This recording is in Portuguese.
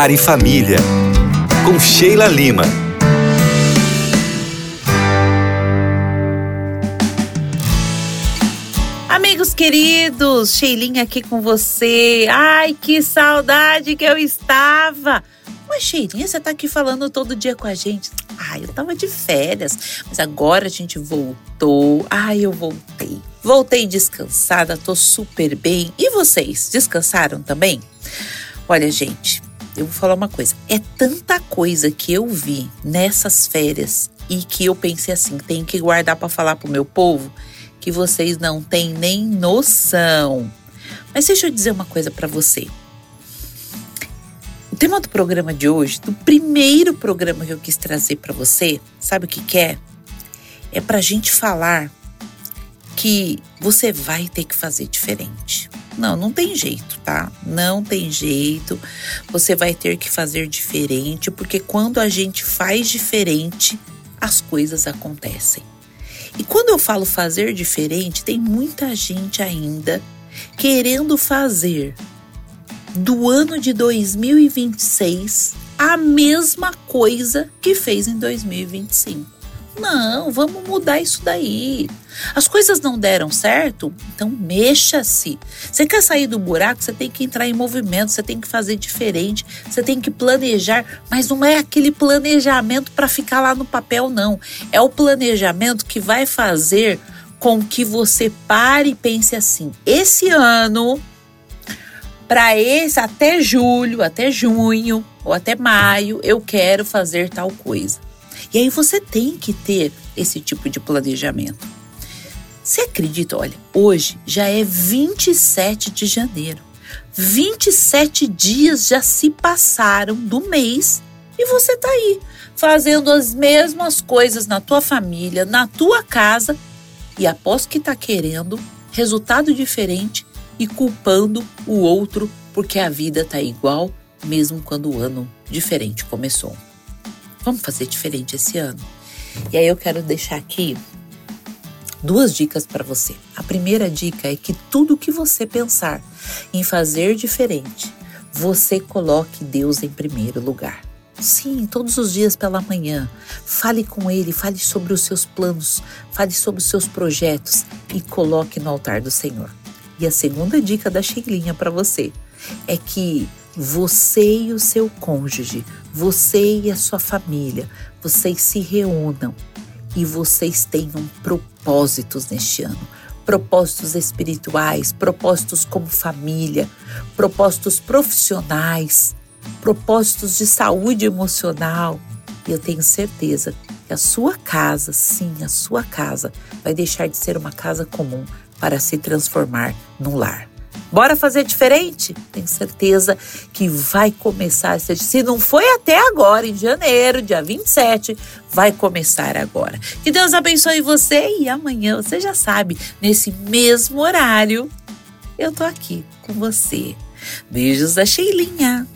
Lar e Família, com Sheila Lima. Amigos queridos, Sheilinha aqui com você. Ai, que saudade que eu estava. Mas Sheilinha, você tá aqui falando todo dia com a gente. Ai, eu tava de férias, mas agora a gente voltou. Ai, eu voltei. Voltei descansada, tô super bem. E vocês, descansaram também? Olha, gente, eu vou falar uma coisa. É tanta coisa que eu vi nessas férias e que eu pensei assim, tem que guardar pra falar pro meu povo, que vocês não têm nem noção. Mas deixa eu dizer uma coisa pra você. O tema do programa de hoje, do primeiro programa que eu quis trazer pra você, sabe o que é? É pra gente falar que você vai ter que fazer diferente. Não tem jeito, tá? Não tem jeito. Você vai ter que fazer diferente, porque quando a gente faz diferente, as coisas acontecem. E quando eu falo fazer diferente, tem muita gente ainda querendo fazer do ano de 2026 a mesma coisa que fez em 2025. Não, vamos mudar isso daí. As coisas não deram certo? Então mexa-se. Você quer sair do buraco? Você tem que entrar em movimento, você tem que fazer diferente, você tem que planejar, mas não é aquele planejamento para ficar lá no papel, não. É o planejamento que vai fazer com que você pare e pense assim, esse ano, para esse até julho, até junho ou até maio, eu quero fazer tal coisa. E aí você tem que ter esse tipo de planejamento. Você acredita? Olha, hoje já é 27 de janeiro. 27 dias já se passaram do mês e você tá aí, fazendo as mesmas coisas na tua família, na tua casa e aposto que tá querendo resultado diferente e culpando o outro porque a vida tá igual mesmo quando o ano diferente começou. Vamos fazer diferente esse ano? E aí eu quero deixar aqui 2 dicas para você. A primeira dica é que tudo que você pensar em fazer diferente, você coloque Deus em primeiro lugar. Sim, todos os dias pela manhã, fale com Ele, fale sobre os seus planos, fale sobre os seus projetos e coloque no altar do Senhor. E a segunda dica da Sheilinha para você é que você e o seu cônjuge, você e a sua família, vocês se reúnam e vocês tenham propósitos neste ano. Propósitos espirituais, propósitos como família, propósitos profissionais, propósitos de saúde emocional. E eu tenho certeza que a sua casa, sim, a sua casa, vai deixar de ser uma casa comum para se transformar num lar. Bora fazer diferente? Tenho certeza que vai começar. Se não foi até agora, em janeiro, dia 27, vai começar agora. Que Deus abençoe você e amanhã, você já sabe, nesse mesmo horário, eu tô aqui com você. Beijos da Sheilinha.